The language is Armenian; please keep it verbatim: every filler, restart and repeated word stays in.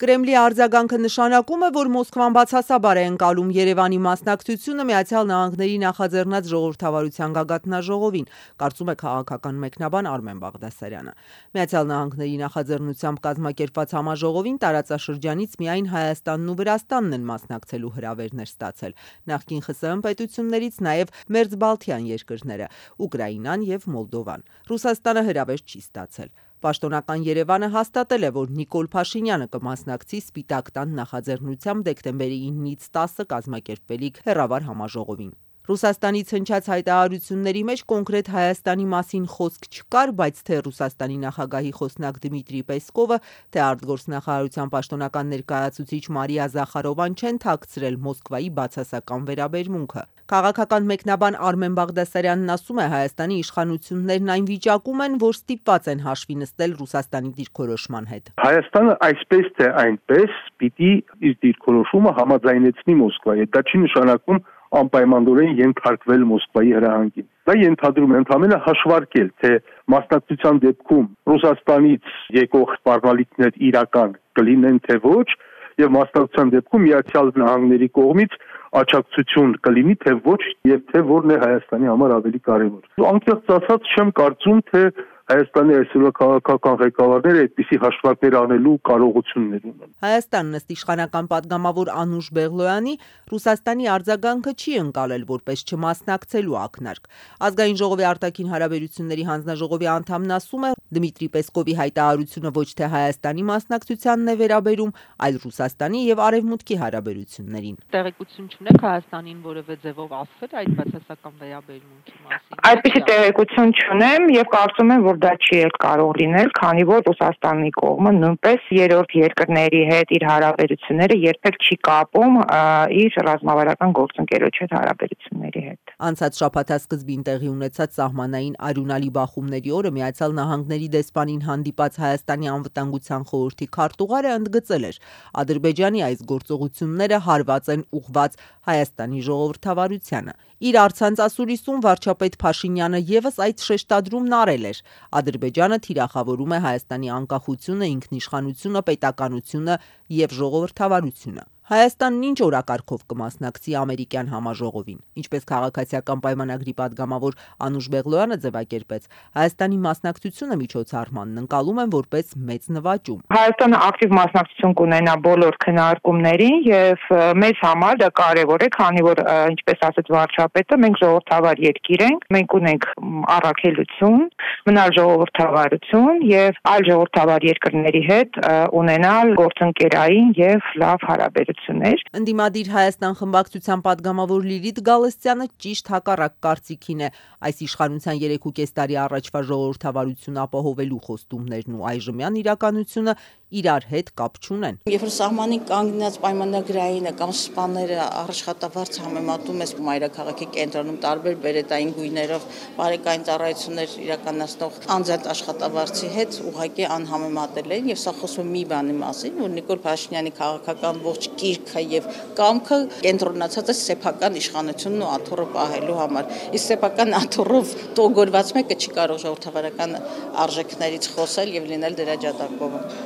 Կրեմլի արձագանքը նշանակում է, որ Մոսկվան բացասաբար է ընկալում Երևանի մասնակցությունը Միացյալ Նահանգների նախաձեռնած ժողովրդավարության գագաթնաժողովին, կարծում է քաղաքական մեկնաբան Արմեն Բաղդասարյանը։ Միացյալ Նահանգների նախաձեռնությամբ կազմակերպված համաժողովին տարածաշրջանից միայն Հայաստանն ու Վրաստանն են մասնակցելու հրավերներ ստացել, նախկին ԽՍՀՄ պետություններից նաև մերձբալթյան երկրները՝ Ուկրաինան և Մոլդովան։ Ռուսաստանը հրավեր չի ստացել։ Պաշտոնական Երևանը հաստատել է, որ Նիկոլ Փաշինյանը կմասնակցի Սպիտակ տան նախաձեռնությամբ դեկտեմբերի իննից տասը կազմակերպվելիք հեռավար համաժողովին։ Ռուսաստանից հնչած հայտարարությունների մեջ կոնկրետ Հայաստանի մասին խոսք չկար, բայց թե Ռուսաստանի նախագահի խոսնակ Դմիտրի Պեսկովը, թե արտգործնախարարության պաշտոնական ներկայացուցիչ Մարիա Զախարովան չեն թաքցրել Մոսկվայի բացասական վերաբերմունքը։ Քաղաքական մեկնաբան Արմեն Բաղդասարյանն ասում է, Հայաստանի իշխանություններն այն վիճակում են, որ ստիպված են հաշվի նստել Ռուսաստանի դիրքորոշման հետ։ Հայաստանը այսպես թե այնպես պիտի իր դիրքորոշումը համաձայնեցնի Մոսկվայի հետ։ Դա չի նշանակում անպայմանորեն ենթարկվել Մոսկվայի հրահանգին։ Դա ենթադրում է ընդհանրապես հաշվարկել, թե մասնակցության դեպքում Ռուսաստանից եկող սպառնալիքներ իրական կլինեն թե ոչ, եւ մասնակցության դեպքում Միացյալ Նահանգների կողմից աջակցություն կլինի թե ոչ, եւ թե որն է Հայաստանի համար ավելի կարեւոր։ Անկեղծ ասած, չեմ կարծում, թե Հայաստանի այսօրվա քաղաքական ղեկավարները այդպիսի հաշվարկներ անելու կարողություններ ունեն։ Հայաստանն ըստ իշխանական պատգամավոր Անուշ Բեղլոյանի Ռուսաստանի արձագանքը չի ընկալել որպես չմասնակցելու ակնարկ։ Ազգային ժողովի արտաքին հարաբերությունների հանձնաժողովի անդամն ասում է, Դմիտրի Պեսկովի հայտարարությունը ոչ թե Հայաստանի մասնակցությանն է վերաբերում, այլ Ռուսաստանի եւ Արևմուտքի հարաբերություններին։ Տեղեկություն չունեք Հայաստանին որևէ ձևով ասել այդ բացասական վերաբերմունքի մասին։ Այդպիսի տեղեկություն չունեմ եւ կարծում եմ, որ դա չի էլ կարող լինել, քանի որ Ռուսաստանի կողմը նույնպես երրորդ երկրների հետ իր հարաբերությունները երբեք չի կապում իր ռազմավարական գործընկերոջ հետ հարաբերությունների հետ։ Անցած շաբաթասկզբին տեղի ունեցած սահմանային արյունալի բախումների օրը Միացյալ Նահանգների դեսպանին հանդիպած Հայաստանի անվտանգության խորհրդի քարտուղարը ընդգծել էր, Ադրբեջանի այս գործողությունները հարված են ուղղված Հայաստանի ժողովրդավարությանը։ Իր առցանց ասուլիսում վարչապետ Փաշինյանը եւս այդ շեշտադրումն արել էր։ Ադրբեջանը թիրախավորում է Հայաստանի անկախությունը, ինքնիշխանությունը, պետականությունը եւ ժողովրդավարությունը։ Հայաստանն ինչ օրակարգով կմասնակցի ամերիկյան համաժողովին։ Ինչպես քաղաքացիական պայմանագրի падգամավոր Անուշ Բեղլոյանը ձևակերպեց, Հայաստանի մասնակցությունը միջոցառմանն ընկալում են որպես մեծ նվաճում։ Հայաստանը ակտիվ մասնակցություն կունենա բոլոր քննարկումներին եւ մեզ համար դա կարեւոր է, քանի որ ինչպես ասաց վարչապետը, մենք ժողովրդավար երկիր ենք, մենք ունենք առաքելություն, մնալ ժողովրդավարություն եւ այլ ժողովրդավար երկրների հետ ունենալ գործընկերային եւ լավ հարաբերություններ։ Ընդդիմադիր Հայաստան խմբակցության падգամավոր Լիլիթ Գալստյանը ճիշտ հակառակ կարծիքին է։ Այս իշխանության երեքուկես տարի առաջվա ժողովրդավարություն ապահովելու խոստումներն ու այժմյան իրականությունը իրար հետ կապ չունեն։ Երբ որ սահմանի կանգնած պայմանագրայինը կամ սպաները աշխատավարձ համեմատում ես մայրաքաղաքի կենտրոնում տարբեր բերետային գույներով բարեկային ծառայություններ իրականացնող անձանց աշխատավարձի հետ ուղղակի անհամեմատել են, եւ սա խոսում մի բանի մասին, որ Նիկոլ Փաշինյանի քաղաքական ողջ կիրքը եւ կամքը կենտրոնացած է սեփական իշխանությունն ու աթոռը պահելու համար։ Իսկ սեփական աթոռով տողորված մեկը չի կարող ժողովրդավարական արժեքներից խոսել եւ լինել դրա ջատագովը։